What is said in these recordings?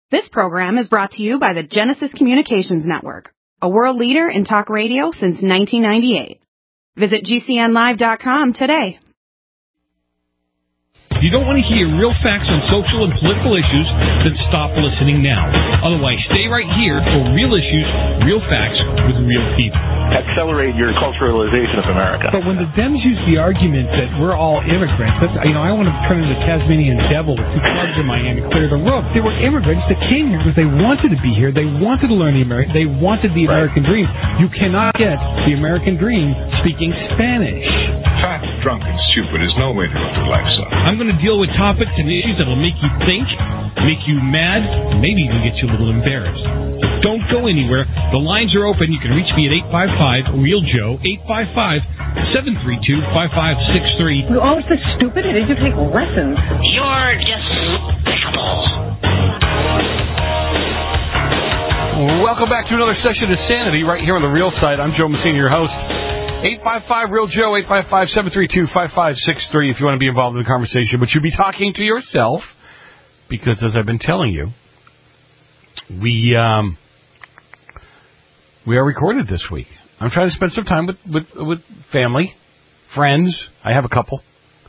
This program is brought to you by the Genesis Communications Network, a world leader in talk radio since 1998. Visit GCNlive.com today. If you don't want to hear real facts on social and political issues, then stop listening now. Otherwise, stay right here for real issues, real facts with real people. Accelerate your culturalization of America. But when the Dems use the argument that we're all immigrants, that's, I want to turn into the Tasmanian devil with two clubs in my hand and clear the roof. They were immigrants that came here because they wanted to be here. They wanted to learn they wanted the American dream. You cannot get the American dream speaking Spanish. Fat, drunk, and stupid is no way to live your life, son. I'm going to deal with topics and issues that will make you think, make you mad, maybe even get you a little embarrassed. Don't go anywhere. The lines are open. You can reach me at 855-REAL-JOE, 855-732-5563. You're always this stupid. Did you take lessons? You're despicable. Welcome back to another session of Sanity right here on the Real Side. I'm Joe Messina, your host. 855-REAL-JOE, 855-732-5563 if you want to be involved in the conversation. But you'll be talking to yourself because, as I've been telling you, we are recorded this week. I'm trying to spend some time with family, friends. I have a couple.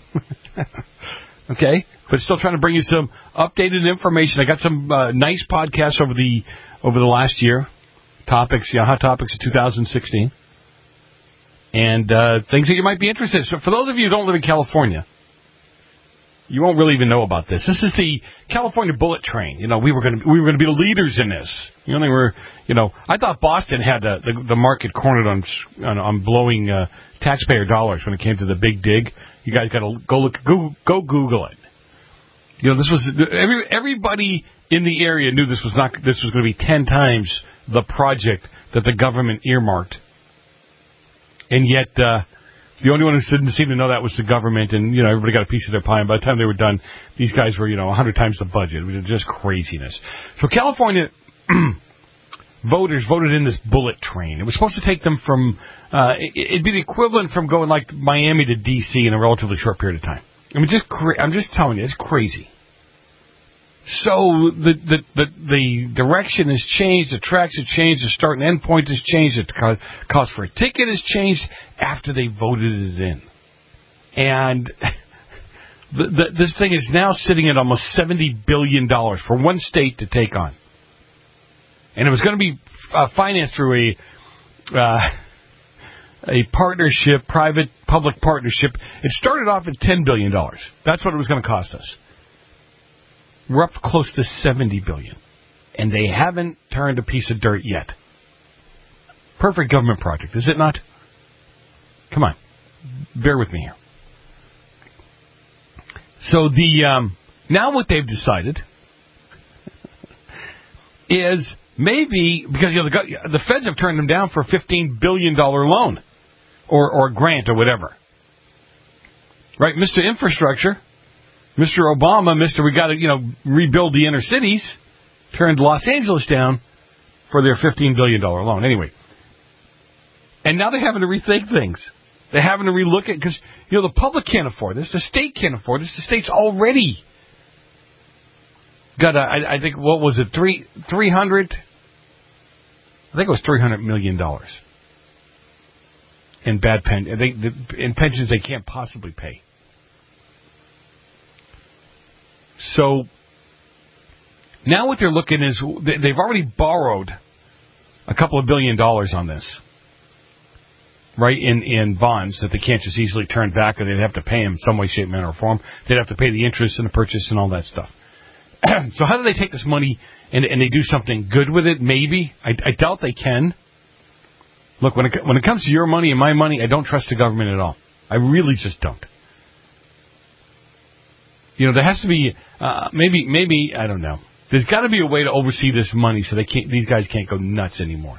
Okay? But still trying to bring you some updated information. I got some nice podcasts over the last year. Topics, hot topics of 2016. And things that you might be interested in. So for those of you who don't live in California, you won't really even know about this. This is the California bullet train. We were going to be the leaders in this. I thought Boston had the market cornered on blowing taxpayer dollars when it came to the big dig. You guys got to go Google it. This was everybody in the area knew this was going to be 10 times the project that the government earmarked. And yet, the only one who didn't seem to know that was the government, and, everybody got a piece of their pie, and by the time they were done, these guys were, 100 times the budget. It was just craziness. So California voters voted in this bullet train. It was supposed to take them from, it'd be the equivalent from going like Miami to D.C. in a relatively short period of time. I'm just telling you, it's crazy. So the direction has changed, the tracks have changed, the start and end point has changed, the cost for a ticket has changed after they voted it in. And this thing is now sitting at almost $70 billion for one state to take on. And it was going to be financed through a partnership, private-public partnership. It started off at $10 billion. That's what it was going to cost us. We're up close to $70 billion, and they haven't turned a piece of dirt yet. Perfect government project, is it not? Come on, bear with me here. So now what they've decided is maybe because the feds have turned them down for a $15 billion loan or grant or whatever, right? Mr. Infrastructure. Mr. Obama, we got to, rebuild the inner cities, turned Los Angeles down for their $15 billion loan. Anyway. And now they're having to rethink things. They're having to relook at, because, the public can't afford this. The state can't afford this. The state's already got I think, what was it, 300? I think it was $300 million in bad in pensions they can't possibly pay. So now what they're looking is they've already borrowed a couple of $1 billion on this, right, in bonds that they can't just easily turn back, or they'd have to pay them some way, shape, manner, or form. They'd have to pay the interest and the purchase and all that stuff. So how do they take this money and they do something good with it? Maybe. I doubt they can. Look, when it comes to your money and my money, I don't trust the government at all. I really just don't. There has to be, maybe, I don't know. There's got to be a way to oversee this money so these guys can't go nuts anymore.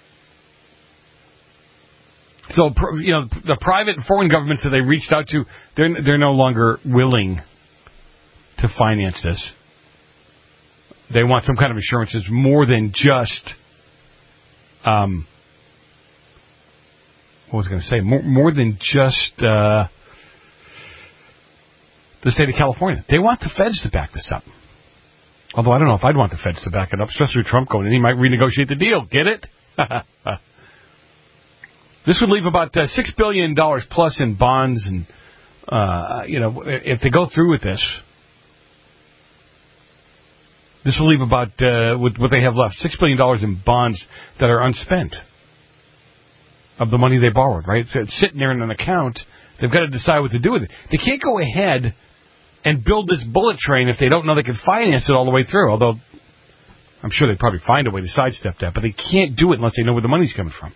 So, the private and foreign governments that they reached out to, they're no longer willing to finance this. They want some kind of assurances more than just, what was I going to say? More than just, the state of California. They want the feds to back this up. Although I don't know if I'd want the feds to back it up, especially with Trump going in. He might renegotiate the deal. Get it? This would leave about $6 billion plus in bonds, and if they go through with this will leave about with what they have left, $6 billion in bonds that are unspent of the money they borrowed. Right? So it's sitting there in an account. They've got to decide what to do with it. They can't go ahead and build this bullet train if they don't know they can finance it all the way through. Although I'm sure they'd probably find a way to sidestep that, but they can't do it unless they know where the money's coming from.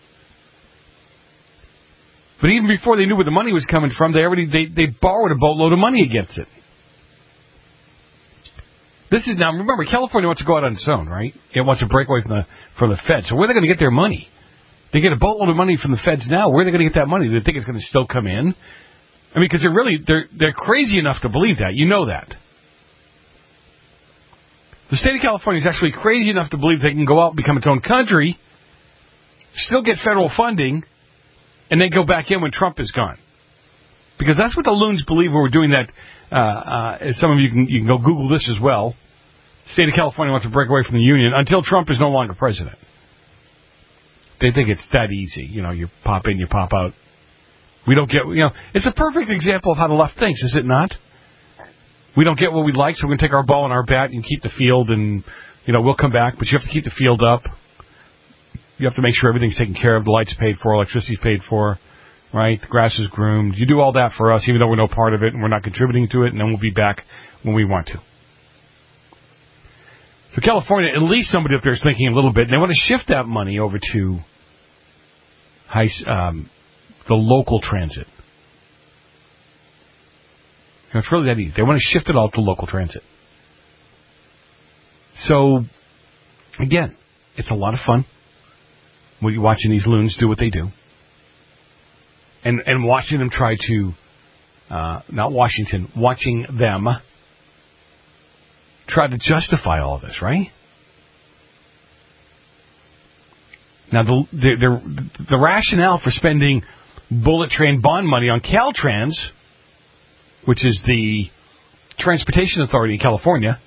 But even before they knew where the money was coming from, they borrowed a boatload of money against it. This is now, remember, California wants to go out on its own, right? It wants to break away from the Fed. So where are they going to get their money? They get a boatload of money from the Feds now. Where are they going to get that money? Do they think it's going to still come in? I mean, because they're crazy enough to believe that. You know that. The state of California is actually crazy enough to believe they can go out and become its own country, still get federal funding, and then go back in when Trump is gone. Because that's what the loons believe when we're doing that. Some of you can go Google this as well. The state of California wants to break away from the union until Trump is no longer president. They think it's that easy. You pop in, you pop out. We don't get, it's a perfect example of how the left thinks, is it not? We don't get what we like, so we're going to take our ball and our bat and keep the field, and, we'll come back, but you have to keep the field up. You have to make sure everything's taken care of, the lights paid for, electricity's paid for, right? The grass is groomed. You do all that for us, even though we're no part of it and we're not contributing to it, and then we'll be back when we want to. So California, at least somebody up there is thinking a little bit, and they want to shift that money over to the local transit. It's really that easy. They want to shift it all to local transit. So, again, it's a lot of fun when you're watching these loons do what they do. And watching them try to, watching them try to justify all of this, right? Now, the rationale for spending bullet train bond money on Caltrans, which is the transportation authority in California,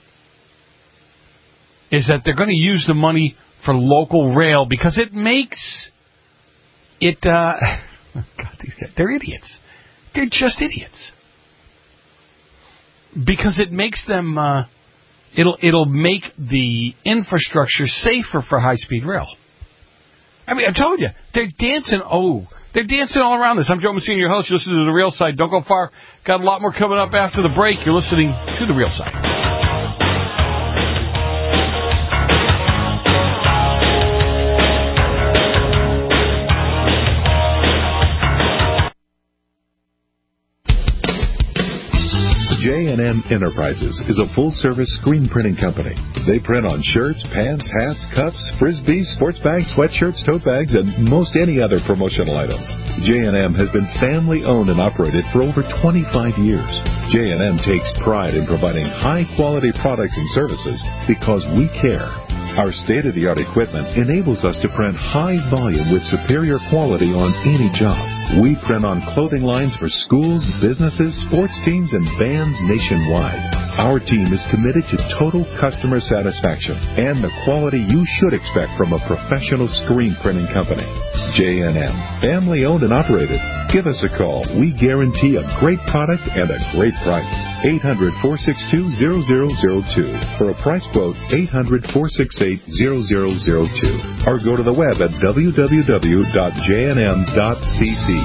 is that they're going to use the money for local rail because it makes it... God, these guys, they're idiots. They're just idiots. Because it makes them... It'll make the infrastructure safer for high-speed rail. I mean, I'm telling you, they're dancing... They're dancing all around this. I'm Joe Messina, your host. You're listening to The Real Side. Don't go far. Got a lot more coming up after the break. You're listening to The Real Side. J&M Enterprises is a full-service screen printing company. They print on shirts, pants, hats, cups, frisbees, sports bags, sweatshirts, tote bags, and most any other promotional items. J&M has been family-owned and operated for over 25 years. J&M takes pride in providing high-quality products and services because we care. Our state-of-the-art equipment enables us to print high volume with superior quality on any job. We print on clothing lines for schools, businesses, sports teams, and bands nationwide. Our team is committed to total customer satisfaction and the quality you should expect from a professional screen printing company. J&M, family-owned and operated. Give us a call. We guarantee a great product and a great price. 800-462-0002. For a price quote, 800-468-0002. Or go to the web at www.jnm.cc.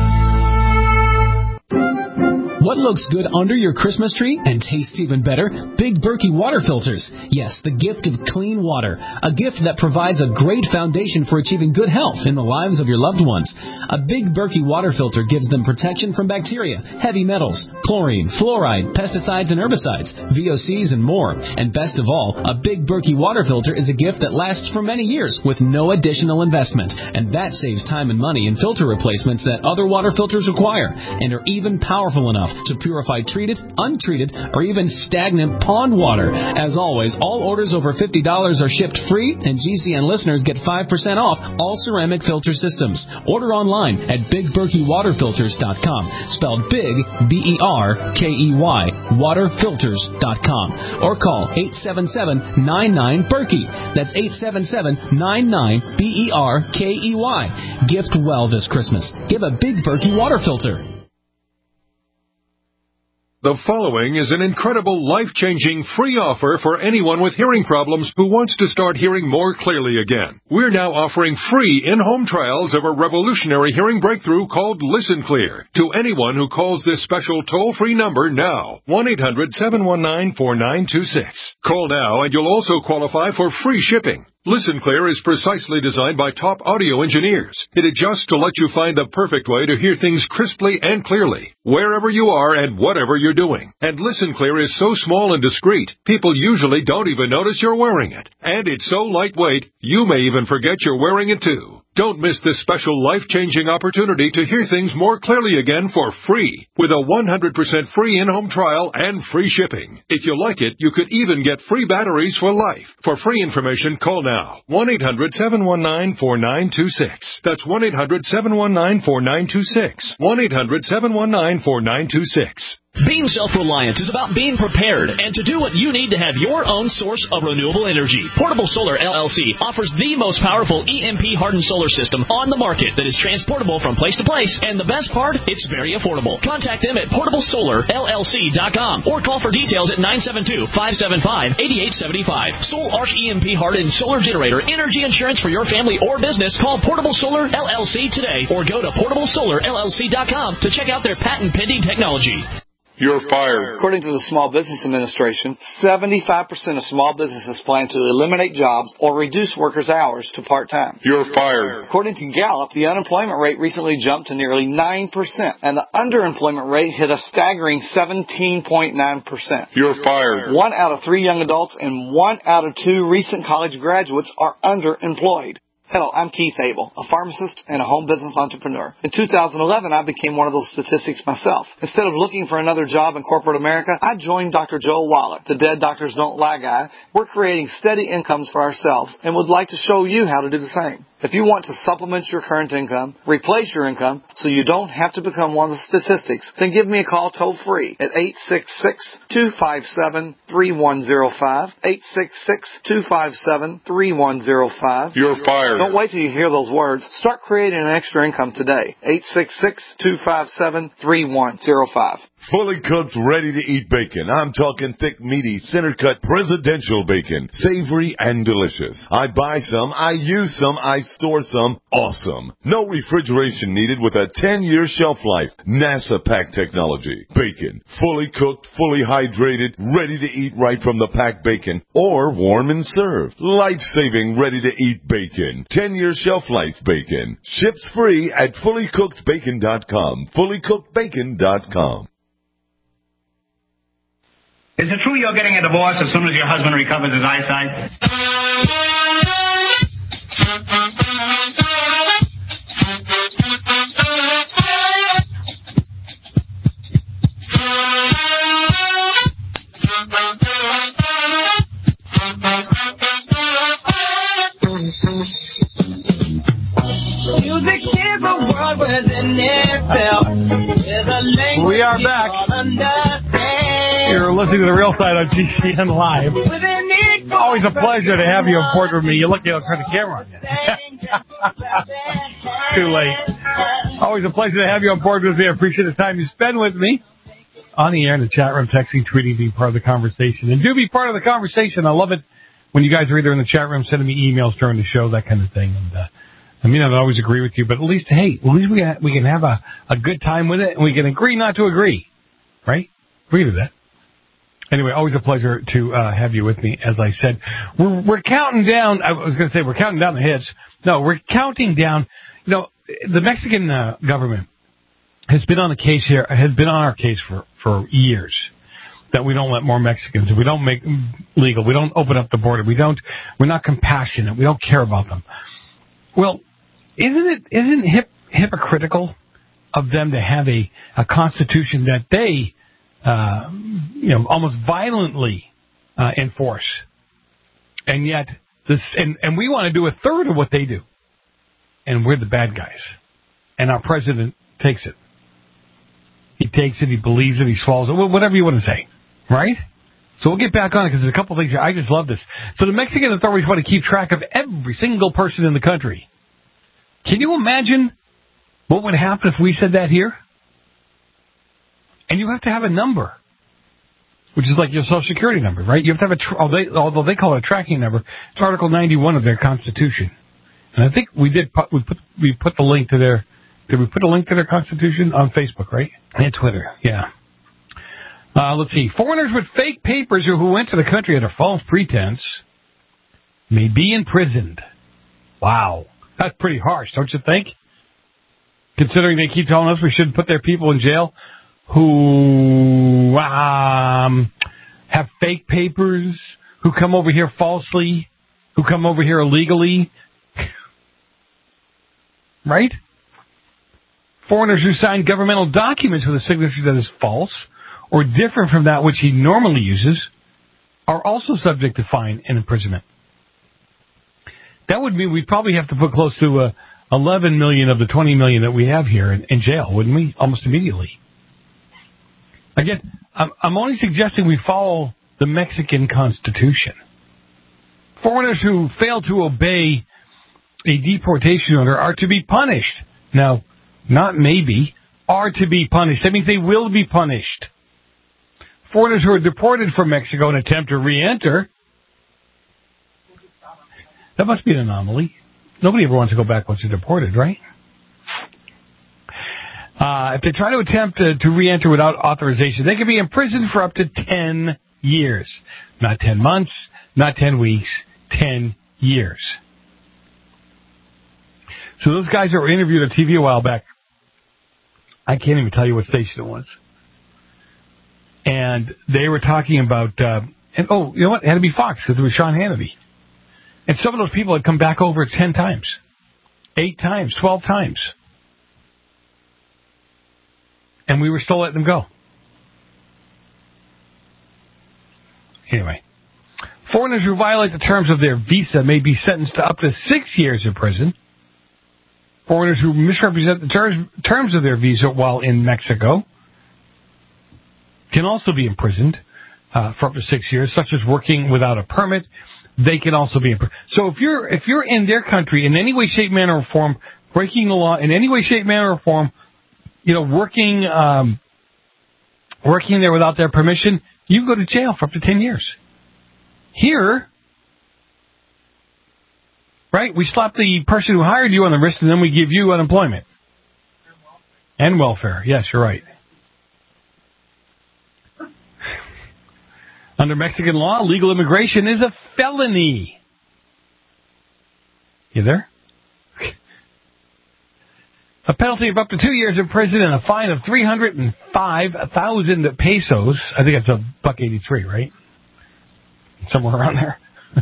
What looks good under your Christmas tree and tastes even better? Big Berkey water filters. Yes, the gift of clean water. A gift that provides a great foundation for achieving good health in the lives of your loved ones. A Big Berkey water filter gives them protection from bacteria, heavy metals, chlorine, fluoride, pesticides and herbicides, VOCs and more. And best of all, a Big Berkey water filter is a gift that lasts for many years with no additional investment. And that saves time and money in filter replacements that other water filters require and are even powerful enough off to purify treated, untreated, or even stagnant pond water. As always, all orders over $50 are shipped free, and GCN listeners get 5% off all ceramic filter systems. Order online at BigBerkeyWaterFilters.com, spelled Big, BERKEY, waterfilters.com, or call 877-99-BERKEY. That's 877-99-BERKEY. Gift well this Christmas. Give a Big Berkey water filter. The following is an incredible, life-changing free offer for anyone with hearing problems who wants to start hearing more clearly again. We're now offering free in-home trials of a revolutionary hearing breakthrough called Listen Clear to anyone who calls this special toll-free number now, 1-800-719-4926. Call now and you'll also qualify for free shipping. Listen Clear is precisely designed by top audio engineers. It adjusts to let you find the perfect way to hear things crisply and clearly, wherever you are and whatever you're doing. And Listen Clear is so small and discreet, people usually don't even notice you're wearing it. And it's so lightweight, you may even forget you're wearing it too. Don't miss this special life-changing opportunity to hear things more clearly again for free, with a 100% free in-home trial and free shipping. If you like it, you could even get free batteries for life. For free information, call now. 1-800-719-4926. That's 1-800-719-4926. 1-800-719-4926. Being self-reliant is about being prepared and to do what you need to have your own source of renewable energy. Portable Solar LLC offers the most powerful EMP-hardened solar system on the market that is transportable from place to place, and the best part, it's very affordable. Contact them at portablesolarllc.com or call for details at 972-575-8875. Soul Arc EMP-hardened solar generator energy insurance for your family or business. Call Portable Solar LLC today or go to portablesolarllc.com to check out their patent-pending technology. You're fired. According to the Small Business Administration, 75% of small businesses plan to eliminate jobs or reduce workers' hours to part-time. You're fired. According to Gallup, the unemployment rate recently jumped to nearly 9%, and the underemployment rate hit a staggering 17.9%. You're fired. 1 out of 3 young adults and 1 out of 2 recent college graduates are underemployed. Hello, I'm Keith Abel, a pharmacist and a home business entrepreneur. In 2011, I became one of those statistics myself. Instead of looking for another job in corporate America, I joined Dr. Joel Wallach, the Dead Doctors Don't Lie guy. We're creating steady incomes for ourselves and would like to show you how to do the same. If you want to supplement your current income, replace your income so you don't have to become one of the statistics, then give me a call toll-free at 866-257-3105, 866-257-3105. You're fired. Don't wait till you hear those words. Start creating an extra income today. 866-257-3105. Fully cooked, ready-to-eat bacon. I'm talking thick, meaty, center-cut, presidential bacon. Savory and delicious. I buy some, I use some, I store some. Awesome. No refrigeration needed with a 10-year shelf life. NASA pack technology. Bacon. Fully cooked, fully hydrated, ready to eat right from the packed bacon. Or warm and served. Life-saving, ready-to-eat bacon. 10-year shelf life bacon. Ships free at fullycookedbacon.com. Fullycookedbacon.com. Is it true you're getting a divorce as soon as your husband recovers his eyesight? Music is a world within itself. We are back. You're listening to The Real Side on GCN Live. Always a pleasure to have you on board with me. You're lucky I'll turn the camera on you. Too late. Always a pleasure to have you on board with me. I appreciate the time you spend with me on the air, in the chat room, texting, tweeting, being part of the conversation. And do be part of the conversation. I love it when you guys are either in the chat room sending me emails during the show, that kind of thing. And I mean, I don't always agree with you, but at least we can have a good time with it, and we can agree not to agree, right? Agree to that. Anyway, always a pleasure to have you with me. As I said, we're counting down. I was going to say we're counting down the hits. No, we're counting down. You know, the Mexican government has been on the case here. Has been on our case for years that we don't let more Mexicans. We don't make legal. We don't open up the border. We're not compassionate. We don't care about them. Well, isn't it hypocritical of them to have a constitution that they, almost violently enforce. And yet, and we want to do a third of what they do. And we're the bad guys. And our president takes it. He takes it, he believes it, he swallows it, whatever you want to say. Right? So we'll get back on it because there's a couple things here. I just love this. So the Mexican authorities want to keep track of every single person in the country. Can you imagine what would happen if we said that here? And you have to have a number, which is like your Social Security number, right? You have to have although they call it a tracking number, it's Article 91 of their Constitution. And I think we put the link to their, did we put a link to their Constitution on Facebook, right? And Twitter, yeah. Let's see. Foreigners with fake papers who went to the country under false pretense may be imprisoned. Wow. That's pretty harsh, don't you think? Considering they keep telling us we shouldn't put their people in jail who have fake papers, who come over here falsely, who come over here illegally. Right? Foreigners who sign governmental documents with a signature that is false or different from that which he normally uses are also subject to fine and imprisonment. That would mean we'd probably have to put close to 11 million of the 20 million that we have here in jail, wouldn't we? Almost immediately. Again, I'm only suggesting we follow the Mexican Constitution. Foreigners who fail to obey a deportation order are to be punished. Now, not maybe, are to be punished. That means they will be punished. Foreigners who are deported from Mexico and attempt to re-enter, that must be an anomaly. Nobody ever wants to go back once they're deported, right? If they try to attempt to re-enter without authorization, they can be imprisoned for up to 10 years. Not 10 months, not 10 weeks, 10 years. So those guys that were interviewed on TV a while back, I can't even tell you what station it was. And they were talking about, you know what? It had to be Fox because it was Sean Hannity. And some of those people had come back over 10 times, 8 times, 12 times. And we were still letting them go. Anyway. Foreigners who violate the terms of their visa may be sentenced to up to 6 years in prison. Foreigners who misrepresent the terms of their visa while in Mexico can also be imprisoned for up to 6 years, such as working without a permit. They can also be imprisoned. So if you're in their country in any way, shape, manner, or form, breaking the law in any way, shape, manner, or form, working there without their permission, you go to jail for up to 10 years. Here, right, we slap the person who hired you on the wrist and then we give you unemployment. And welfare. Yes, you're right. Under Mexican law, legal immigration is a felony. You there? A penalty of up to 2 years in prison and a fine of 305,000 pesos. I think that's $1.83, right? Somewhere around there.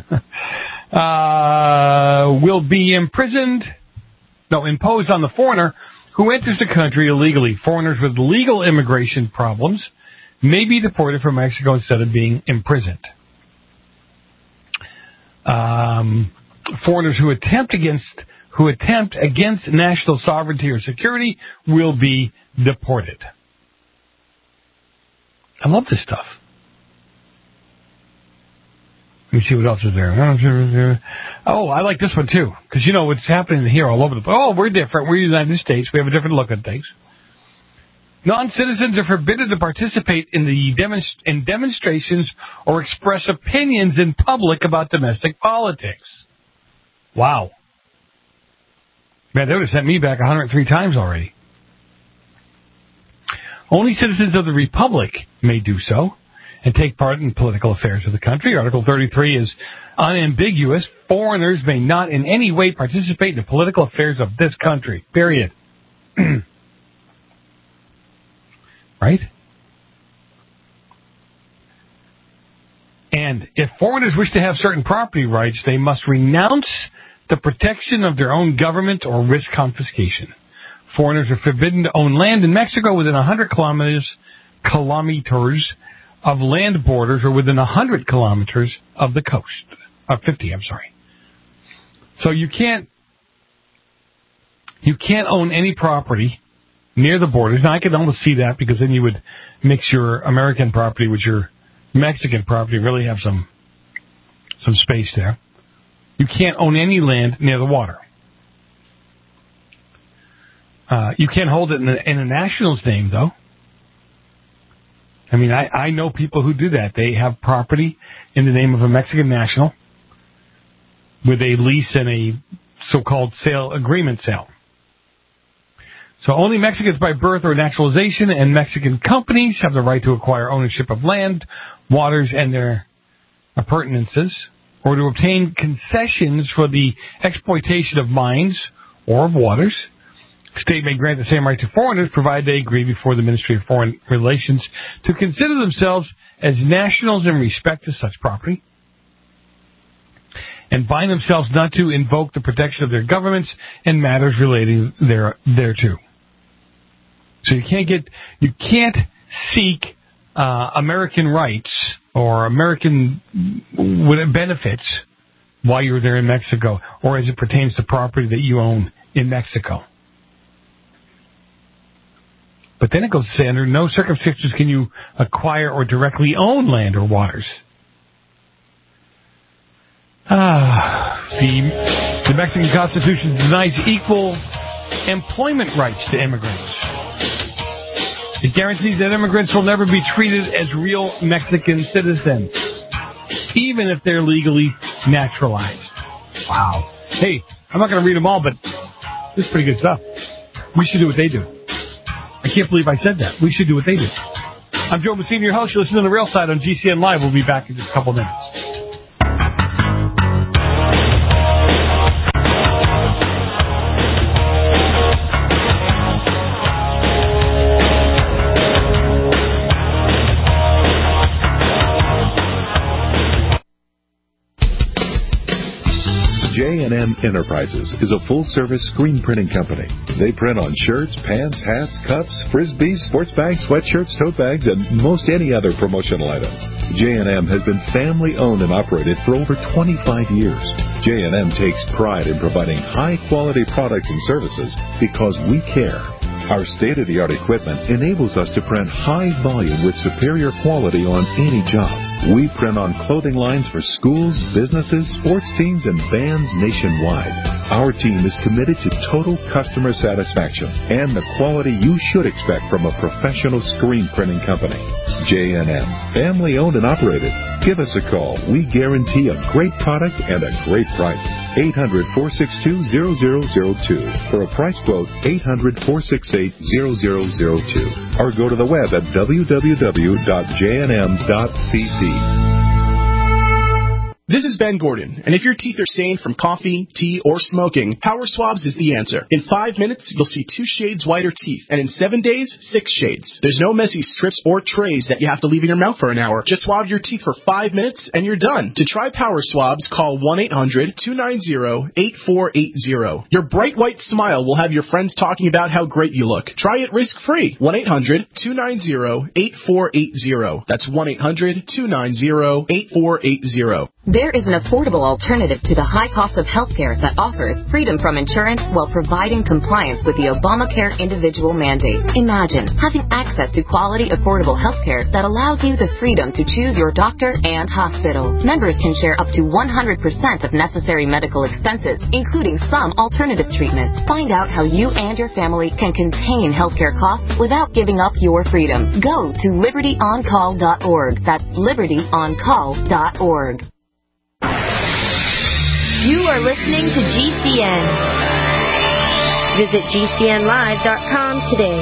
Will be imposed on the foreigner who enters the country illegally. Foreigners with legal immigration problems may be deported from Mexico instead of being imprisoned. Foreigners who attempt against national sovereignty or security will be deported. I love this stuff. Let me see what else is there. Oh, I like this one too, because what's happening here all over the place. Oh, we're different. We're the United States. We have a different look at things. Non-citizens are forbidden to participate in demonstrations or express opinions in public about domestic politics. Wow. Man, they would have sent me back 103 times already. Only citizens of the Republic may do so and take part in political affairs of the country. Article 33 is unambiguous. Foreigners may not in any way participate in the political affairs of this country. Period. Right? And if foreigners wish to have certain property rights, they must renounce the protection of their own government or risk confiscation. Foreigners are forbidden to own land in Mexico within 100 kilometers of land borders or within 100 kilometers of the coast. 50, I'm sorry. So you can't own any property near the borders. Now, I can almost see that because then you would mix your American property with your Mexican property, really have some space there. You can't own any land near the water. You can't hold it in a national's name, though. I mean, I know people who do that. They have property in the name of a Mexican national with a lease and a so-called agreement sale. So only Mexicans by birth or naturalization and Mexican companies have the right to acquire ownership of land, waters, and their appurtenances, or to obtain concessions for the exploitation of mines or of waters. The state may grant the same right to foreigners, provided they agree before the Ministry of Foreign Relations to consider themselves as nationals in respect to such property, and bind themselves not to invoke the protection of their governments in matters relating thereto. So you can't seek American rights or American benefits while you're there in Mexico, or as it pertains to property that you own in Mexico. But then it goes to say, under no circumstances can you acquire or directly own land or waters. The Mexican Constitution denies equal employment rights to immigrants. It guarantees that immigrants will never be treated as real Mexican citizens, even if they're legally naturalized. Wow. Hey, I'm not going to read them all, but this is pretty good stuff. We should do what they do. I can't believe I said that. We should do what they do. I'm Joe Messina, your host. You're listening to The Real Side on GCN Live. We'll be back in just a couple minutes. J&M Enterprises is a full-service screen printing company. They print on shirts, pants, hats, cups, frisbees, sports bags, sweatshirts, tote bags, and most any other promotional items. J&M has been family-owned and operated for over 25 years. J&M takes pride in providing high-quality products and services because we care. Our state-of-the-art equipment enables us to print high volume with superior quality on any job. We print on clothing lines for schools, businesses, sports teams, and bands nationwide. Our team is committed to total customer satisfaction and the quality you should expect from a professional screen printing company. J&M, family-owned and operated. Give us a call. We guarantee a great product and a great price. 800-462-0002. For a price quote, 800-468-0002. Or go to the web at www.jnm.cc. This is Ben Gordon, and if your teeth are stained from coffee, tea, or smoking, Power Swabs is the answer. In 5 minutes, you'll see 2 shades whiter teeth, and in 7 days, 6 shades. There's no messy strips or trays that you have to leave in your mouth for an hour. Just swab your teeth for 5 minutes, and you're done. To try Power Swabs, call 1-800-290-8480. Your bright white smile will have your friends talking about how great you look. Try it risk-free. 1-800-290-8480. That's 1-800-290-8480. There is an affordable alternative to the high cost of health care that offers freedom from insurance while providing compliance with the Obamacare individual mandate. Imagine having access to quality, affordable health care that allows you the freedom to choose your doctor and hospital. Members can share up to 100% of necessary medical expenses, including some alternative treatments. Find out how you and your family can contain healthcare costs without giving up your freedom. Go to libertyoncall.org. That's libertyoncall.org. You are listening to GCN. Visit GCNlive.com today.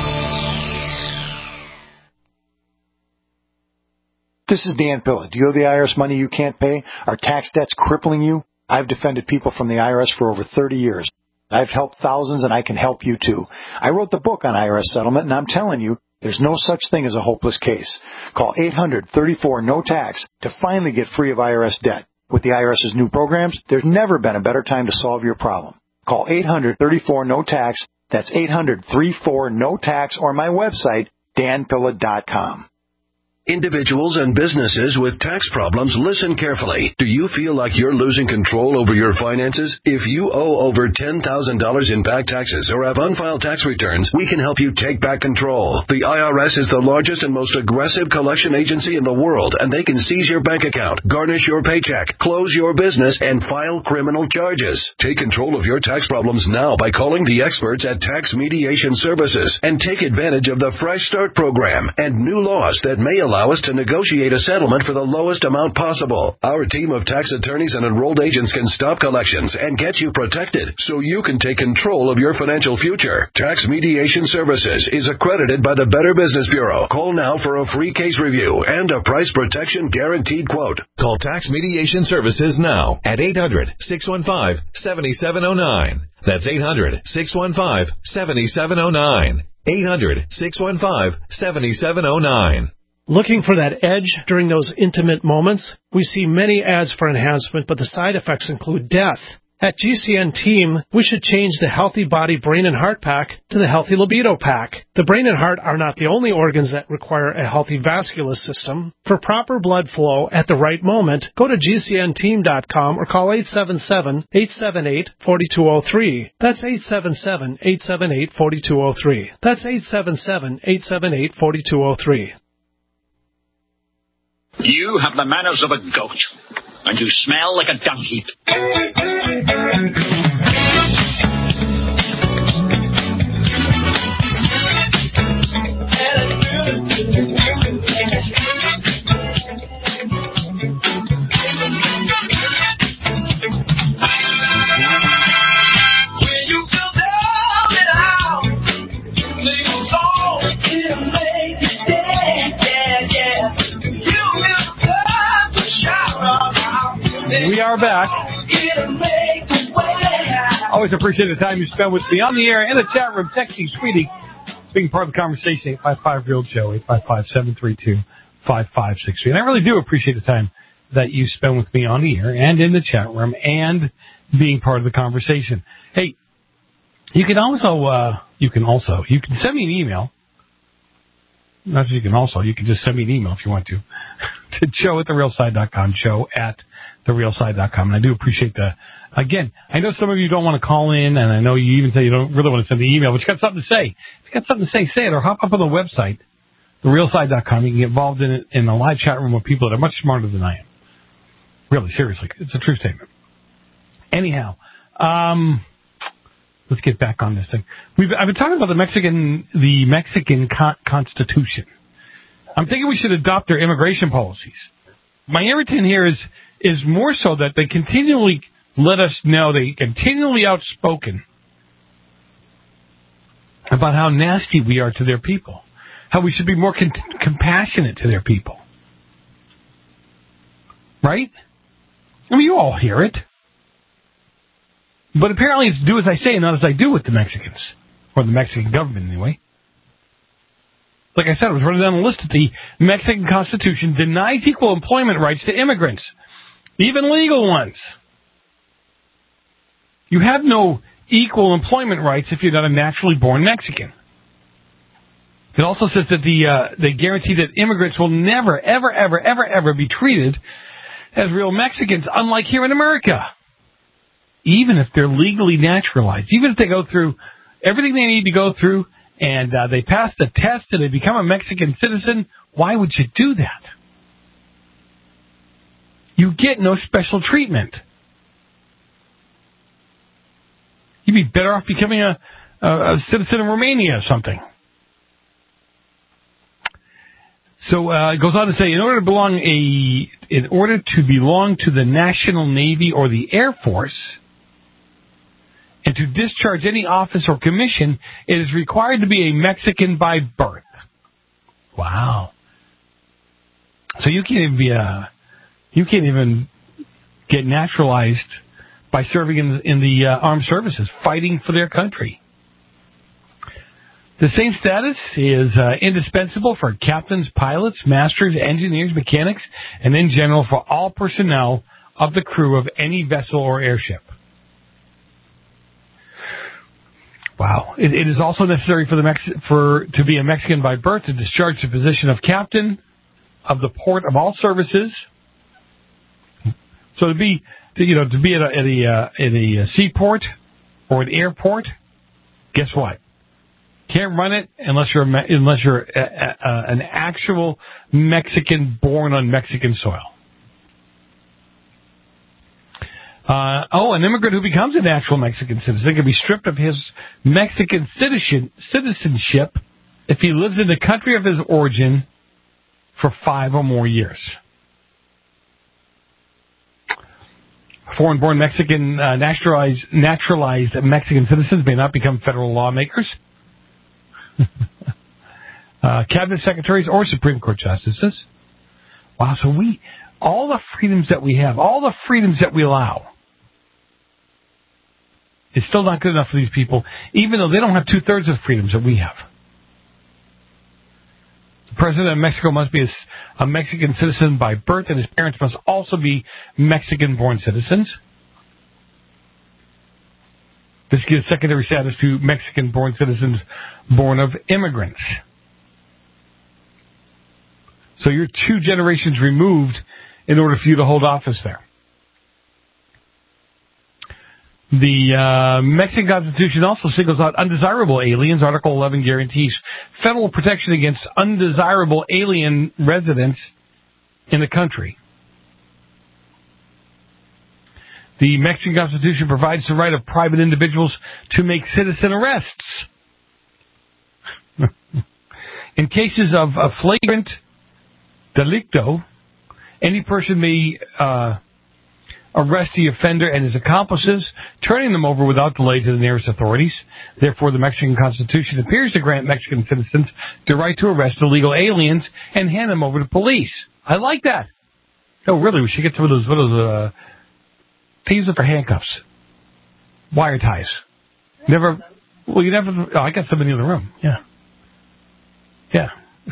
This is Dan Pilla. Do you owe the IRS money you can't pay? Are tax debts crippling you? I've defended people from the IRS for over 30 years. I've helped thousands, and I can help you too. I wrote the book on IRS settlement, and I'm telling you, there's no such thing as a hopeless case. Call 800-34-NO-TAX to finally get free of IRS debt. With the IRS's new programs, there's never been a better time to solve your problem. Call 800-34-NO-TAX. That's 800-34-NO-TAX or my website, danpilla.com. Individuals and businesses with tax problems, listen carefully. Do you feel like you're losing control over your finances? If you owe over $10,000 in back taxes or have unfiled tax returns, we can help you take back control. The IRS is the largest and most aggressive collection agency in the world, and they can seize your bank account, garnish your paycheck, close your business, and file criminal charges. Take control of your tax problems now by calling the experts at Tax Mediation Services and take advantage of the Fresh Start program and new laws that may allow us to negotiate a settlement for the lowest amount possible. Our team of tax attorneys and enrolled agents can stop collections and get you protected so you can take control of your financial future. Tax Mediation Services is accredited by the Better Business Bureau. Call now for a free case review and a price protection guaranteed quote. Call Tax Mediation Services now at 800-615-7709. That's 800-615-7709. 800-615-7709. Looking for that edge during those intimate moments? We see many ads for enhancement, but the side effects include death. At GCN Team, we should change the Healthy Body, Brain, and Heart Pack to the Healthy Libido Pack. The brain and heart are not the only organs that require a healthy vascular system. For proper blood flow at the right moment, go to GCNteam.com or call 877-878-4203. That's 877-878-4203. That's 877-878-4203. You have the manners of a goat, and you smell like a dung heap. We are back. Always appreciate the time you spend with me on the air in the chat room. Texting Sweetie, being part of the conversation, 855-REAL-JOE, 855-732-5563. And I really do appreciate the time that you spend with me on the air and in the chat room and being part of the conversation. Hey, you can send me an email. Not that you can just send me an email if you want to joe@therealside.com, joe@therealside.com. And I do appreciate again, I know some of you don't want to call in, and I know you even say you don't really want to send the email, but you got something to say. If you got something to say it, or hop up on the website, therealside.com. You can get involved in it in a live chat room with people that are much smarter than I am. Really, seriously. It's a true statement. Anyhow, let's get back on this thing. I've been talking about the Mexican Constitution. I'm thinking we should adopt their immigration policies. My irritant here is more so that they continually let us know, they continually outspoken about how nasty we are to their people, how we should be more compassionate to their people. Right? I mean, you all hear it. But apparently it's do as I say and not as I do with the Mexicans, or the Mexican government anyway. Like I said, I was running down the list that the Mexican Constitution denies equal employment rights to immigrants, even legal ones. You have no equal employment rights if you're not a naturally born Mexican. It also says that they guarantee that immigrants will never, ever, ever, ever, ever be treated as real Mexicans, unlike here in America. Even if they're legally naturalized, even if they go through everything they need to go through, and they pass the test and they become a Mexican citizen, why would you do that? You get no special treatment. You'd be better off becoming a citizen of Romania or something. So it goes on to say, in order to belong to the National Navy or the Air Force, and to discharge any office or commission, it is required to be a Mexican by birth. Wow. So you can't even get naturalized by serving in the armed services, fighting for their country. The same status is indispensable for captains, pilots, masters, engineers, mechanics, and in general for all personnel of the crew of any vessel or airship. Wow. It is also necessary to be a Mexican by birth to discharge the position of captain of the port of all services. So to be at a seaport or an airport, guess what? Can't run it unless you're an actual Mexican born on Mexican soil. An immigrant who becomes an actual Mexican citizen can be stripped of his Mexican citizenship if he lives in the country of his origin for 5 or more years. Foreign-born Mexican naturalized Mexican citizens may not become federal lawmakers, cabinet secretaries, or Supreme Court justices. Wow, so all the freedoms that we have, all the freedoms that we allow, it's still not good enough for these people, even though they don't have 2/3 of the freedoms that we have. The president of Mexico must be a Mexican citizen by birth, and his parents must also be Mexican-born citizens. This gives secondary status to Mexican-born citizens born of immigrants. So you're 2 generations removed in order for you to hold office there. The Mexican Constitution also singles out undesirable aliens. Article 11 guarantees federal protection against undesirable alien residents in the country. The Mexican Constitution provides the right of private individuals to make citizen arrests. In cases of a flagrant delicto, any person may arrest the offender and his accomplices, turning them over without delay to the nearest authorities. Therefore, the Mexican Constitution appears to grant Mexican citizens the right to arrest illegal aliens and hand them over to police. I like that. Oh, really? We should get some of those they use it for handcuffs. Wire ties. Never. Well, you never. Oh, I got somebody in the room. Yeah. Yeah.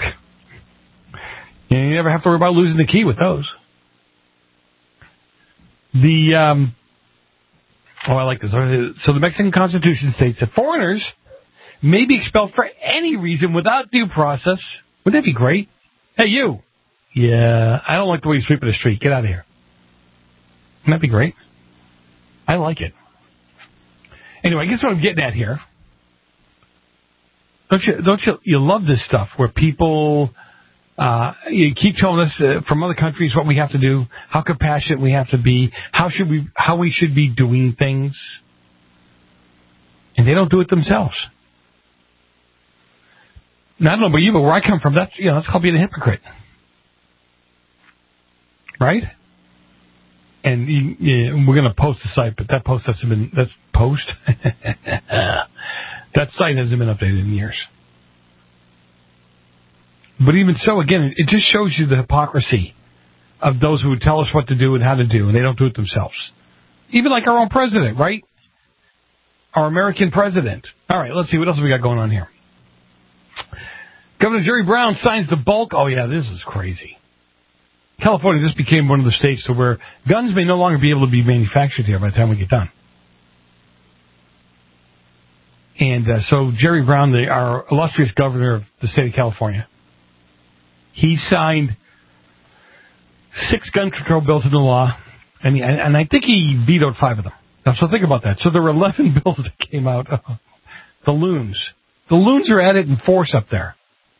You never have to worry about losing the key with those. I like this. So the Mexican Constitution states that foreigners may be expelled for any reason without due process. Wouldn't that be great? Hey, you. Yeah, I don't like the way you sweep in the street. Get out of here. Wouldn't that be great? I like it. Anyway, I guess what I'm getting at here. Don't you love this stuff where people you keep telling us from other countries what we have to do, how compassionate we have to be, how we should be doing things, and they don't do it themselves. Now, I don't know about you, but where I come from, that's called being a hypocrite, right? And we're going to post the site, but that site hasn't been updated in years. But even so, again, it just shows you the hypocrisy of those who tell us what to do and how to do, and they don't do it themselves. Even like our own president, right? Our American president. All right, let's see. What else have we got going on here? Governor Jerry Brown signs the bulk. Oh, yeah, this is crazy. California just became one of the states to where guns may no longer be able to be manufactured here by the time we get done. And so Jerry Brown, our illustrious governor of the state of California, he signed 6 gun control bills into law, and I think he vetoed 5 of them. Now, so think about that. So there were 11 bills that came out. The loons. The loons are at it in force up there.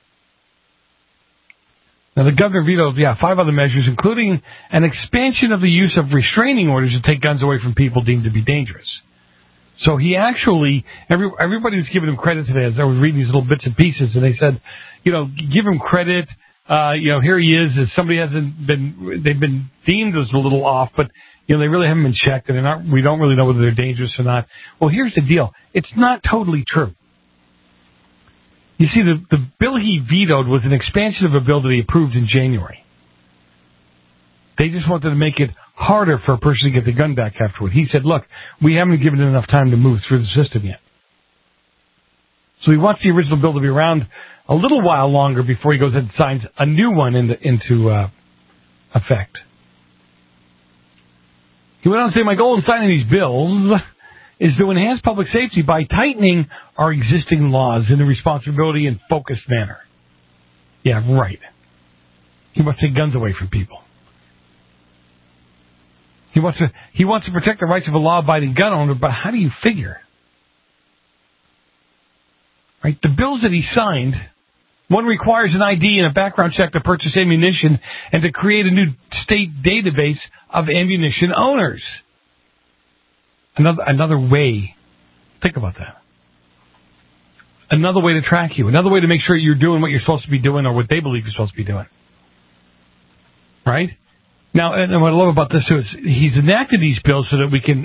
Now, the governor vetoed, 5 other measures, including an expansion of the use of restraining orders to take guns away from people deemed to be dangerous. So he actually, everybody was giving him credit today as I was reading these little bits and pieces, and they said, give him credit. Here he is. Somebody they've been deemed as a little off, but, they really haven't been checked, and we don't really know whether they're dangerous or not. Well, here's the deal. It's not totally true. You see, the bill he vetoed was an expansion of a bill that he approved in January. They just wanted to make it harder for a person to get the gun back afterward. He said, look, we haven't given it enough time to move through the system yet. So he wants the original bill to be around a little while longer before he goes ahead and signs a new one into effect. He went on to say, my goal in signing these bills is to enhance public safety by tightening our existing laws in a responsibility and focused manner. Yeah, right. He wants to take guns away from people. He wants to protect the rights of a law-abiding gun owner, but how do you figure? Right? The bills that he signed, one requires an ID and a background check to purchase ammunition and to create a new state database of ammunition owners. Another way. Think about that. Another way to track you. Another way to make sure you're doing what you're supposed to be doing or what they believe you're supposed to be doing. Right? Now, and what I love about this too is he's enacted these bills so that we can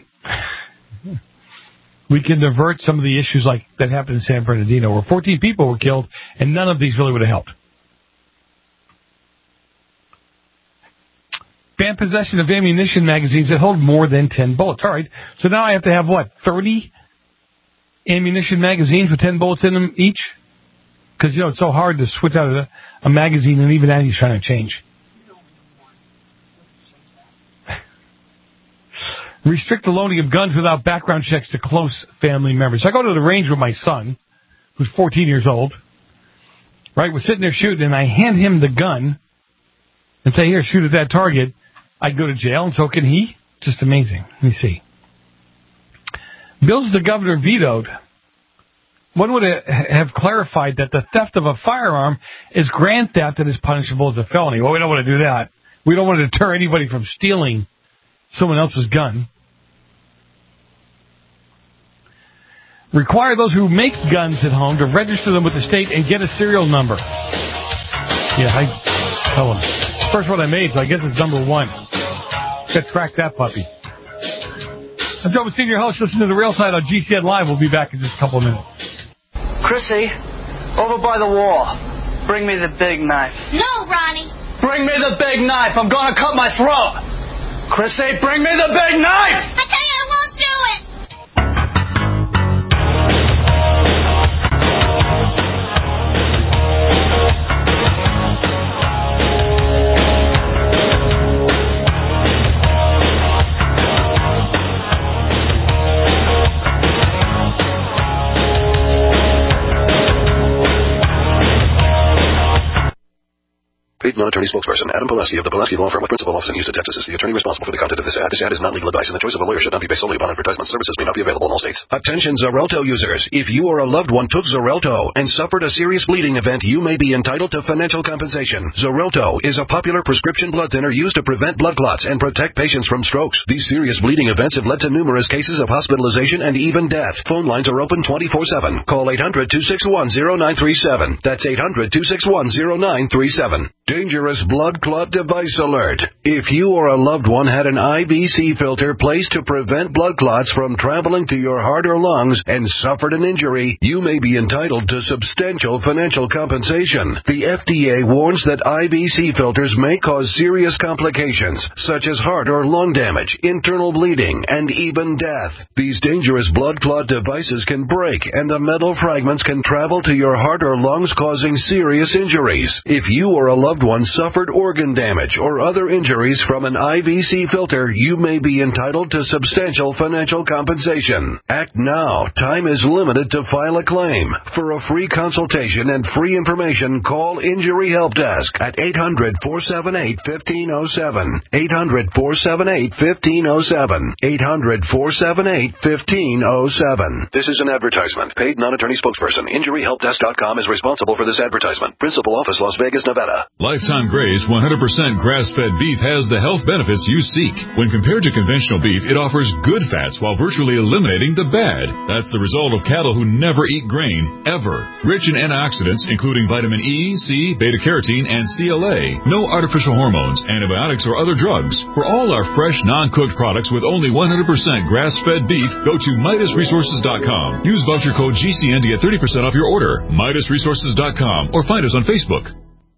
divert some of the issues like that happened in San Bernardino, where 14 people were killed, and none of these really would have helped. Ban possession of ammunition magazines that hold more than 10 bullets. All right, so now I have to have, 30 ammunition magazines with 10 bullets in them each? Because, it's so hard to switch out a magazine, and even that he's trying to change. Restrict the loaning of guns without background checks to close family members. So I go to the range with my son, who's 14 years old. Right, we're sitting there shooting, and I hand him the gun and say, here, shoot at that target. I'd go to jail, and so can he. Just amazing. Let me see. Bills the governor vetoed. One would have clarified that the theft of a firearm is grand theft and is punishable as a felony. Well, we don't want to do that. We don't want to deter anybody from stealing someone else's gun. Require those who make guns at home to register them with the state and get a serial number. Yeah, I tell them. First one I made, so I guess it's number 1. Got to track that puppy. I'm Joe, senior host. Listen to The Real Side on GCN Live. We'll be back in just a couple of minutes. Chrissy, over by the wall. Bring me the big knife. No, Ronnie. Bring me the big knife. I'm going to cut my throat. Chrissy, bring me the big knife! I tell you, I won't do it! Paid non-attorney spokesperson Adam Pulaski of the Pulaski Law Firm with principal office in Houston, Texas is the attorney responsible for the content of this ad. This ad is not legal advice, and the choice of a lawyer should not be based solely upon advertisement. Services may not be available in all states. Attention Xarelto users. If you or a loved one took Xarelto and suffered a serious bleeding event, you may be entitled to financial compensation. Xarelto is a popular prescription blood thinner used to prevent blood clots and protect patients from strokes. These serious bleeding events have led to numerous cases of hospitalization and even death. Phone lines are open 24/7. Call 800-261-0937. That's 800-261-0937. Dangerous blood clot device alert. If you or a loved one had an IVC filter placed to prevent blood clots from traveling to your heart or lungs and suffered an injury, you may be entitled to substantial financial compensation. The FDA warns that IVC filters may cause serious complications, such as heart or lung damage, internal bleeding, and even death. These dangerous blood clot devices can break, and the metal fragments can travel to your heart or lungs, causing serious injuries. If you or a loved one suffered organ damage or other injuries from an IVC filter, you may be entitled to substantial financial compensation. Act now. Time is limited to file a claim. For a free consultation and free information, call Injury Help Desk at 800-478-1507. 800-478-1507. 800-478-1507. This is an advertisement. Paid non-attorney spokesperson. InjuryHelpDesk.com is responsible for this advertisement. Principal office, Las Vegas, Nevada. Lifetime Graze 100% grass-fed beef has the health benefits you seek. When compared to conventional beef, it offers good fats while virtually eliminating the bad. That's the result of cattle who never eat grain, ever. Rich in antioxidants, including vitamin E, C, beta-carotene, and CLA. No artificial hormones, antibiotics, or other drugs. For all our fresh, non-cooked products with only 100% grass-fed beef, go to MidasResources.com. Use voucher code GCN to get 30% off your order. MidasResources.com, or find us on Facebook.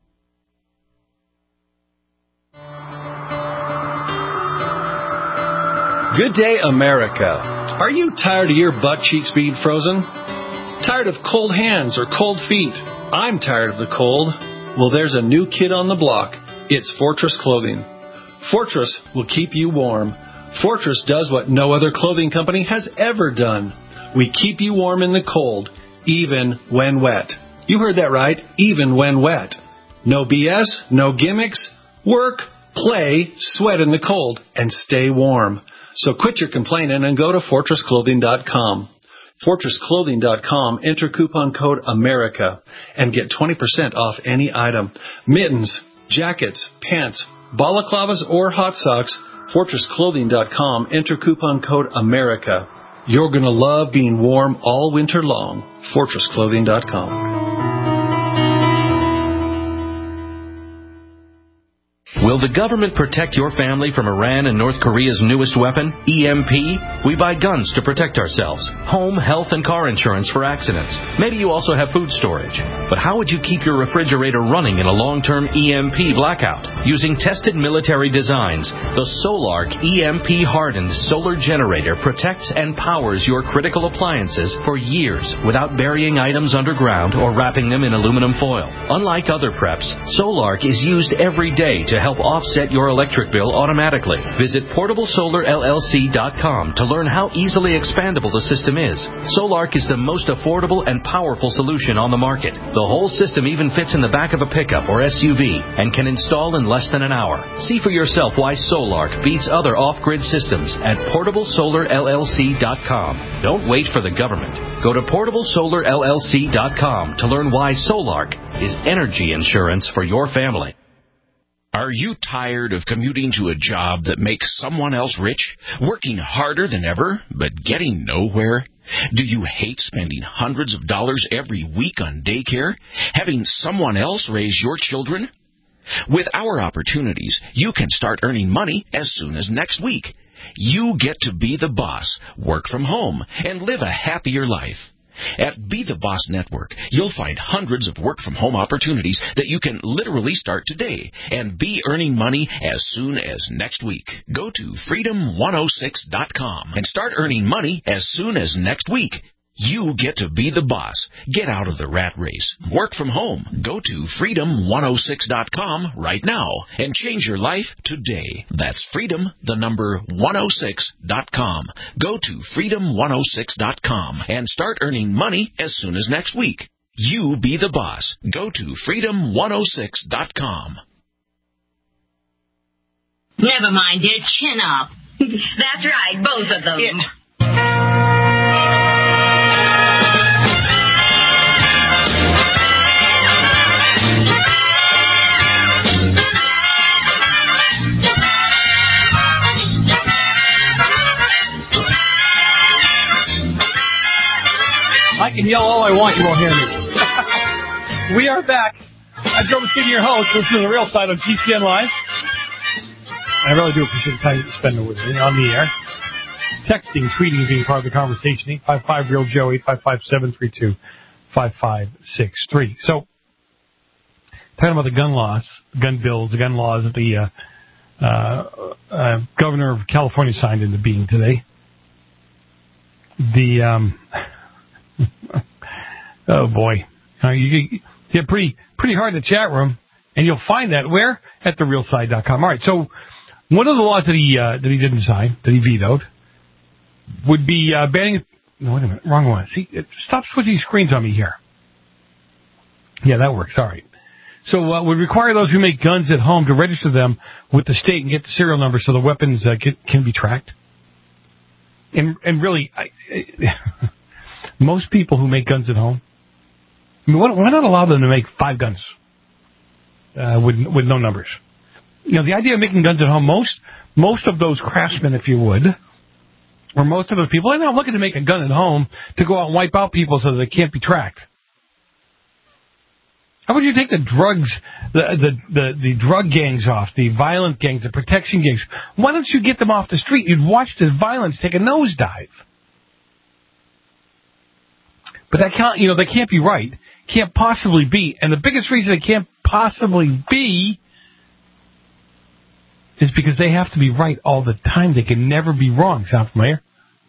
Good day, America. Are you tired of your butt cheeks being frozen? Tired of cold hands or cold feet? I'm tired of the cold. Well, there's a new kid on the block. It's Fortress Clothing. Fortress will keep you warm. Fortress does what no other clothing company has ever done. We keep you warm in the cold, even when wet. You heard that right, even when wet. No BS, no gimmicks. Work, play, sweat in the cold, and stay warm. So quit your complaining and go to FortressClothing.com. FortressClothing.com, enter coupon code AMERICA and get 20% off any item. Mittens, jackets, pants, balaclavas, or hot socks. FortressClothing.com, enter coupon code AMERICA. You're going to love being warm all winter long. FortressClothing.com. Will the government protect your family from Iran and North Korea's newest weapon, EMP? We buy guns to protect ourselves, home, health, and car insurance for accidents. Maybe you also have food storage. But how would you keep your refrigerator running in a long-term EMP blackout? Using tested military designs, the Solark EMP-hardened solar generator protects and powers your critical appliances for years without burying items underground or wrapping them in aluminum foil. Unlike other preps, Solark is used every day to help offset your electric bill automatically. Visit PortableSolarLLC.com to learn how easily expandable the system is. Solark is the most affordable and powerful solution on the market. The whole system even fits in the back of a pickup or SUV and can install in less than an hour. See for yourself why Solark beats other off-grid systems at PortableSolarLLC.com. Don't wait for the government. Go to PortableSolarLLC.com to learn why Solark is energy insurance for your family. Are you tired of commuting to a job that makes someone else rich, working harder than ever, but getting nowhere? Do you hate spending hundreds of dollars every week on daycare, having someone else raise your children? With our opportunities, you can start earning money as soon as next week. You get to be the boss, work from home, and live a happier life. At Be the Boss Network, you'll find hundreds of work-from-home opportunities that you can literally start today and be earning money as soon as next week. Go to Freedom106.com and start earning money as soon as next week. You get to be the boss. Get out of the rat race. Work from home. Go to Freedom106.com right now and change your life today. That's Freedom106.com. Go to Freedom106.com and start earning money as soon as next week. You be the boss. Go to Freedom106.com. Never mind, dear. Chin up. That's right, both of them. Yeah. I can yell all I want, you won't hear me. We are back. I'm Joe Messina, your host. Listen to The Real Side on GCN Live. I really do appreciate the time you spend with me on the air. Texting, tweeting, being part of the conversation. 855-REAL-JOE, 857-322-5563. So, talking about the gun laws, gun bills, the gun laws that the governor of California signed into being today. Oh boy, you get pretty hard in the chat room, and you'll find that where at therealside.com. All right, so one of the laws that he didn't sign, that he vetoed, would be banning. No, wait a minute, wrong one. See, stop switching screens on me here. Yeah, that works. All right. So would require those who make guns at home to register them with the state and get the serial number so the weapons can be tracked. And really, most people who make guns at home, I mean, why not allow them to make 5 guns with no numbers? You know, the idea of making guns at home, most of those craftsmen, if you would, or most of those people, they're not looking to make a gun at home to go out and wipe out people so that they can't be tracked. How about you take the drugs, the drug gangs off, the violent gangs, the protection gangs? Why don't you get them off the street? You'd watch this violence take a nosedive. But that can't be right. Can't possibly be. And the biggest reason it can't possibly be is because they have to be right all the time. They can never be wrong. Sound familiar?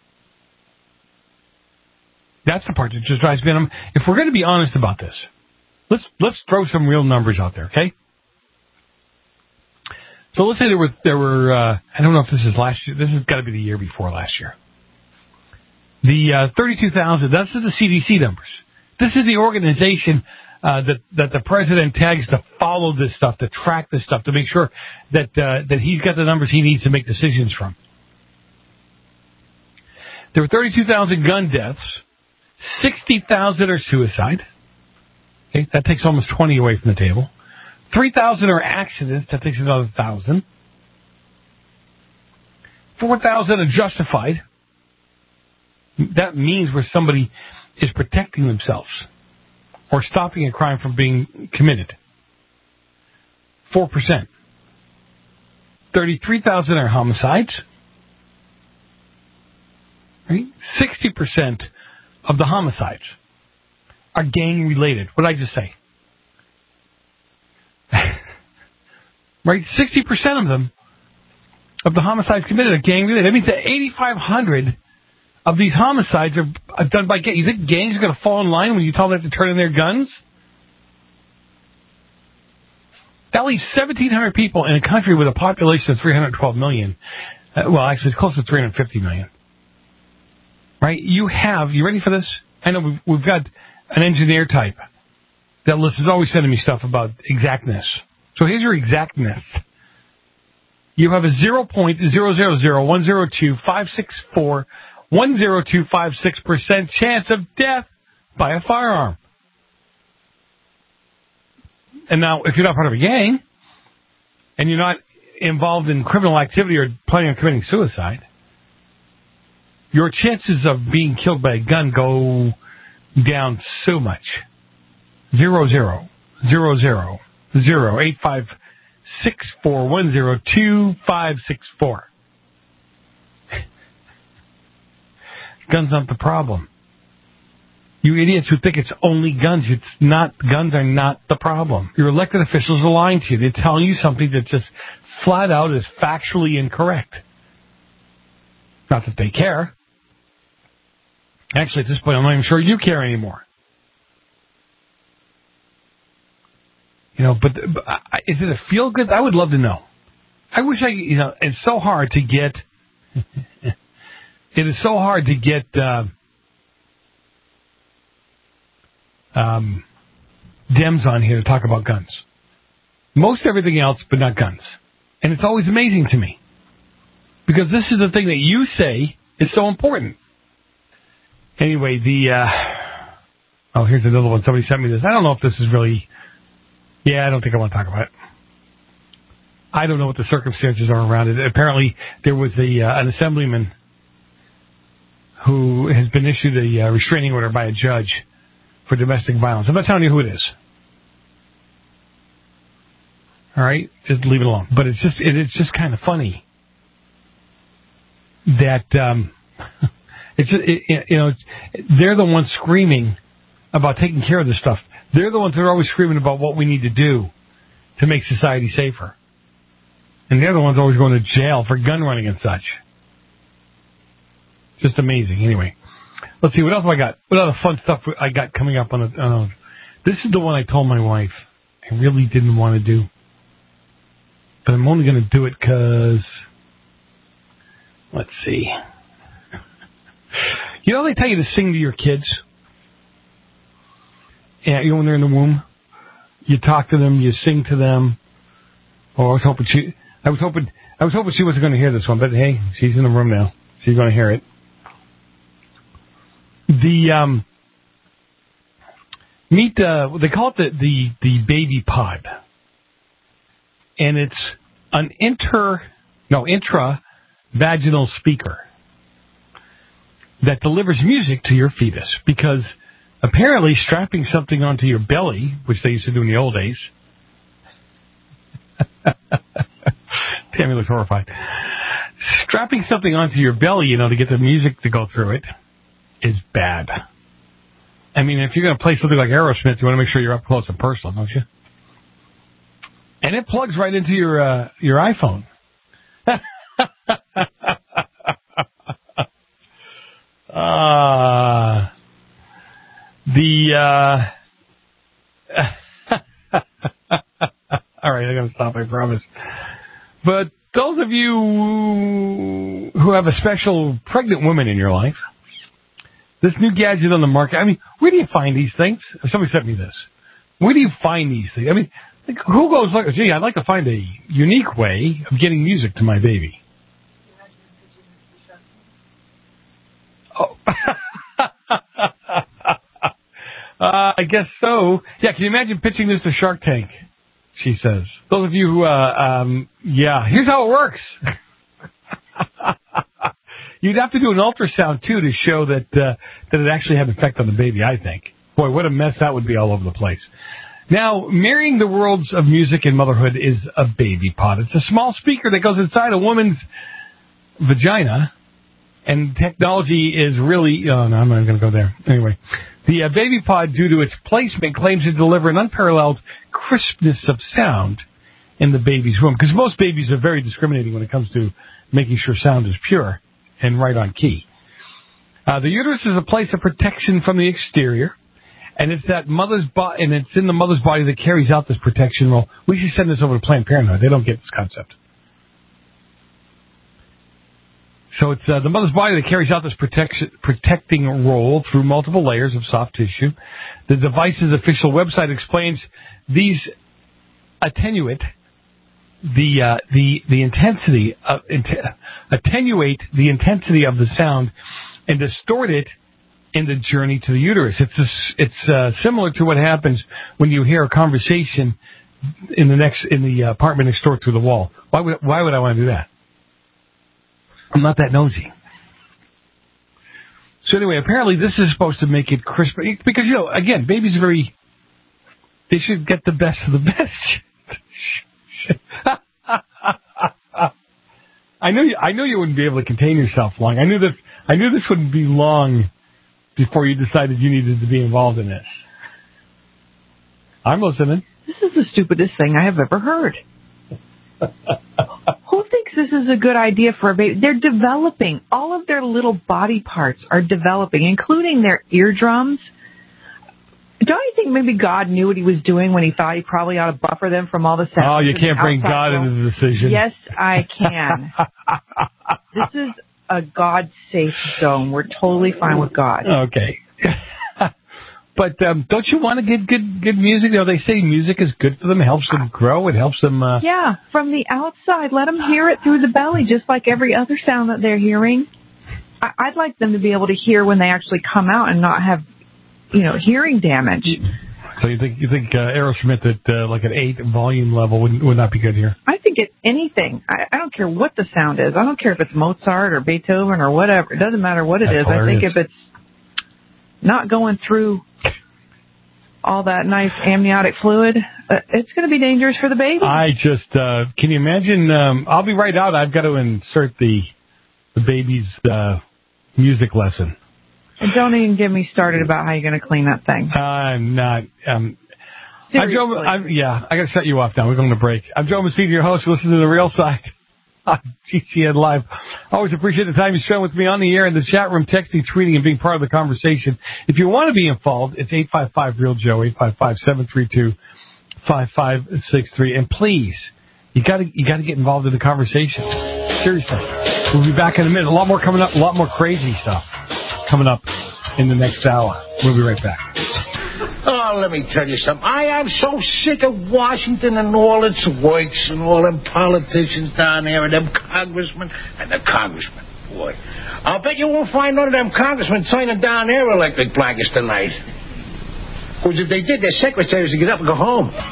That's the part that just drives me. If we're going to be honest about this, let's throw some real numbers out there, okay? So let's say there were I don't know if this is last year. This has got to be the year before last year. The 32,000. That's the CDC numbers. This is the organization that the president tags to follow this stuff, to track this stuff, to make sure that he's got the numbers he needs to make decisions from. There were 32,000 gun deaths. 60,000 are suicide. Okay, that takes almost 20 away from the table. 3,000 are accidents. That takes another 1,000. 4,000 are justified. That means where somebody is protecting themselves or stopping a crime from being committed. 4%. 33,000 are homicides. Right? 60% of the homicides are gang-related. What did I just say? Right? 60% of them, of the homicides committed, are gang-related. That means that 8,500 of these homicides are done by gangs. You think gangs are going to fall in line when you tell them they have to turn in their guns? That leaves 1,700 people in a country with a population of 312 million. Well, actually, it's close to 350 million. Right? You ready for this? I know we've got an engineer type that is always sending me stuff about exactness. So here's your exactness. You have a 0.000102,564 10256% chance of death by a firearm. And now, if you're not part of a gang, and you're not involved in criminal activity or planning on committing suicide, your chances of being killed by a gun go down so much. 0.0008564102,564. Guns aren't the problem. You idiots who think it's only guns, it's not. Guns are not the problem. Your elected officials are lying to you. They're telling you something that just flat out is factually incorrect. Not that they care. Actually, at this point, I'm not even sure you care anymore. But is it a feel good? I would love to know. I wish it's so hard to get. It is so hard to get Dems on here to talk about guns. Most everything else, but not guns. And it's always amazing to me. Because this is the thing that you say is so important. Anyway, here's another one. Somebody sent me this. I don't know if this is really... Yeah, I don't think I want to talk about it. I don't know what the circumstances are around it. Apparently, there was an assemblyman who has been issued a restraining order by a judge for domestic violence. I'm not telling you who it is. All right? Just leave it alone. But it's just kind of funny that they're the ones screaming about taking care of this stuff. They're the ones that are always screaming about what we need to do to make society safer. And they're the ones always going to jail for gun running and such. Just amazing. Anyway, let's see. What else have I got? What other fun stuff I got coming up on the... this is the one I told my wife I really didn't want to do. But I'm only going to do it because... Let's see. They tell you to sing to your kids? Yeah, when they're in the womb. You talk to them, you sing to them. Oh, I was hoping she wasn't going to hear this one, but hey, she's in the room now. She's going to hear it. They call it the baby pod. And it's an intravaginal speaker that delivers music to your fetus, because apparently strapping something onto your belly, which they used to do in the old days. Tammy looks horrified. Strapping something onto your belly, to get the music to go through it, is bad. I mean, if you're going to play something like Aerosmith, you want to make sure you're up close and personal, don't you? And it plugs right into your iPhone. All right, I got to stop, I promise. But those of you who have a special pregnant woman in your life, this new gadget on the market, I mean, where do you find these things? Somebody sent me this. Where do you find these things? I mean, like, who goes like, gee, I'd like to find a unique way of getting music to my baby. Oh. I guess so. Yeah, can you imagine pitching this to Shark Tank? She says. Those of you who, yeah, here's how it works. You'd have to do an ultrasound, too, to show that it actually had an effect on the baby, I think. Boy, what a mess that would be all over the place. Now, marrying the worlds of music and motherhood is a baby pod. It's a small speaker that goes inside a woman's vagina, and technology is really... Oh, no, I'm not going to go there. Anyway, the baby pod, due to its placement, claims to deliver an unparalleled crispness of sound in the baby's womb, because most babies are very discriminating when it comes to making sure sound is pure and right on key. The uterus is a place of protection from the exterior, and it's that mother's body, and it's in the mother's body that carries out this protection role. We should send this over to Planned Parenthood. They don't get this concept. So it's the mother's body that carries out this protecting role through multiple layers of soft tissue. The device's official website explains these attenuate the intensity of attenuate the intensity of the sound and distort it in the journey to the uterus. It's similar to what happens when you hear a conversation in the apartment next door through the wall. Why would I want to do that? I'm not that nosy. So anyway, apparently this is supposed to make it crisp because, you know, again, babies are they should get the best of the best. I knew you wouldn't be able to contain yourself long. I knew this wouldn't be long before you decided you needed to be involved in this. I'm listening. This is the stupidest thing I have ever heard. Who thinks this is a good idea for a baby? They're developing. All of their little body parts are developing, including their eardrums. Don't you think maybe God knew what he was doing when he thought he probably ought to buffer them from all the sounds? Oh, you can't bring God into the decision. Yes, I can. This is a God-safe zone. We're totally fine with God. Okay. But don't you want to get good music? You know, they say music is good for them. It helps them grow. It helps them... Yeah, from the outside. Let them hear it through the belly, just like every other sound that they're hearing. I'd like them to be able to hear when they actually come out and not have, hearing damage. So you think Aerosmith at like an 8 volume level would not be good here? I think it's anything. I don't care what the sound is. I don't care if it's Mozart or Beethoven or whatever. It doesn't matter what it is. Hilarious. I think if it's not going through all that nice amniotic fluid, it's going to be dangerous for the baby. I just, can you imagine, I'll be right out. I've got to insert the baby's music lesson. And don't even get me started about how you're going to clean that thing. I'm not. Seriously. I got to shut you off now. We're going to break. I'm Joe Messina, your host. Listen to The Real Side on GCN Live. Always appreciate the time you spend with me on the air, in the chat room, texting, tweeting, and being part of the conversation. If you want to be involved, it's 855-REAL-JOE, 855-732-5563. And please, you got to get involved in the conversation. Seriously. We'll be back in a minute. A lot more coming up, a lot more crazy stuff coming up in the next hour. We'll be right back. Oh, let me tell you something. I am so sick of Washington and all its works and all them politicians down there and them congressmen and the congressmen. Boy, I'll bet you won't find none of them congressmen signing down their electric blankets tonight. Because if they did, their secretaries would get up and go home.